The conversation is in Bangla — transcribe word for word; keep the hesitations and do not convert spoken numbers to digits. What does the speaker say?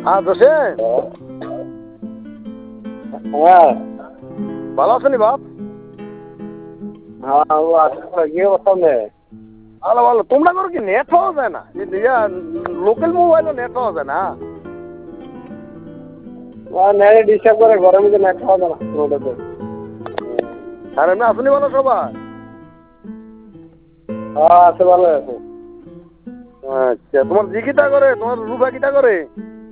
হ্যাঁ জোসেন, হ্যাঁ ভালো আছো নি বাপ? হ্যাঁ ও আসলে কি অবস্থা নেই? ভালো ভালো। তোমরা করো কি নেট পাওয়া যায় না? লোকাল মোবাইলও নেট পাওয়া যায় না? নেট ডিস্টার্ব করে, ঘরের মধ্যে নেট পাওয়া যায় না রোডেতে। আর এমনি আসনি ভালো সবাই? হ্যাঁ আছে, ভালো আছে। আচ্ছা, তোমার জি কিটা করে, তোমার রূপা কিটা করে?